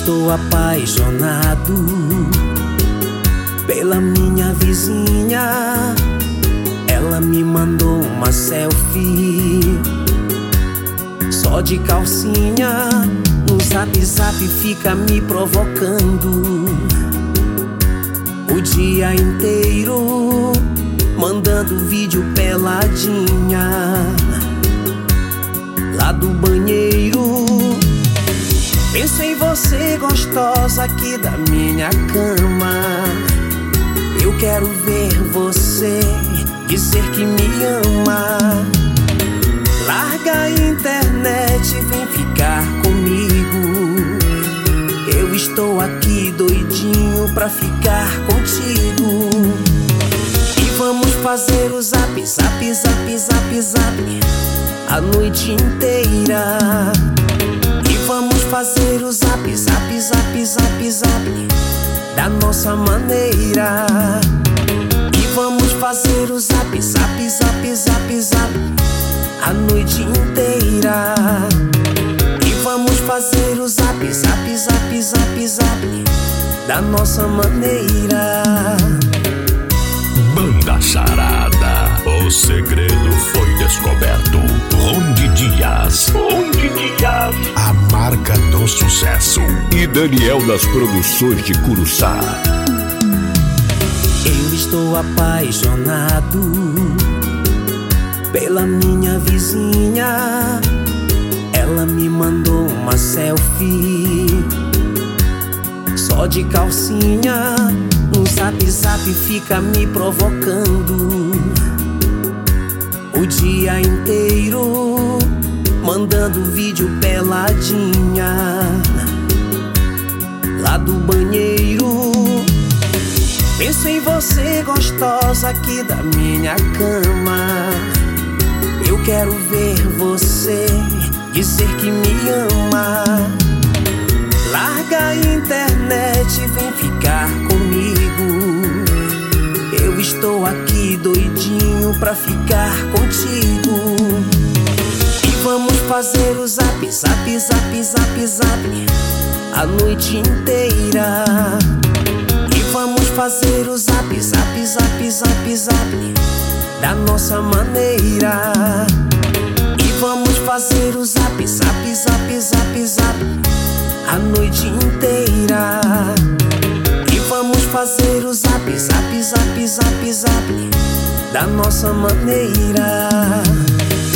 estou apaixonado pela minha vizinha. Ela me mandou uma selfie só de calcinha. No zap zap fica me provocando o dia inteiro, mandando vídeo peladinha lá do banheiro. Penso em você, gostosa, aqui da minha cama. Eu quero ver você dizer que me ama. Larga a internet, vem ficar comigo. Eu estou aqui doidinho pra ficar contigo. E vamos fazer o zap, zap, zap, zap, zap a noite inteira. E vamos fazer o zap, zap, zap, zap, zap da nossa maneira. E vamos fazer o zap, zap, zap, zap, zap a noite inteira. E vamos fazer o zap, zap, zap, zap, zap da nossa maneira. Banda Charada, o segredo foi descoberto. Ronde Dias, a marca do sucesso. E Daniel das Produções de Curuçá. Eu estou apaixonado pela minha vizinha. Ela me mandou uma selfie só de calcinha. No zap zap fica me provocando o dia inteiro, mandando vídeo peladinha lá do banheiro. Penso em você, gostosa, aqui da minha cama. Eu quero ver você dizer que me ama. Larga a internet, vem ficar comigo. Eu estou aqui doidinho pra ficar contigo. E vamos fazer o zap, zap, zap, zap, zap a noite inteira. E vamos fazer o zap, zap, zap, zap, zap da nossa maneira. E vamos fazer o zap, zap, zap, zap, zap a noite inteira. E vamos fazer o zap, zap, zap, zap, zap da nossa maneira.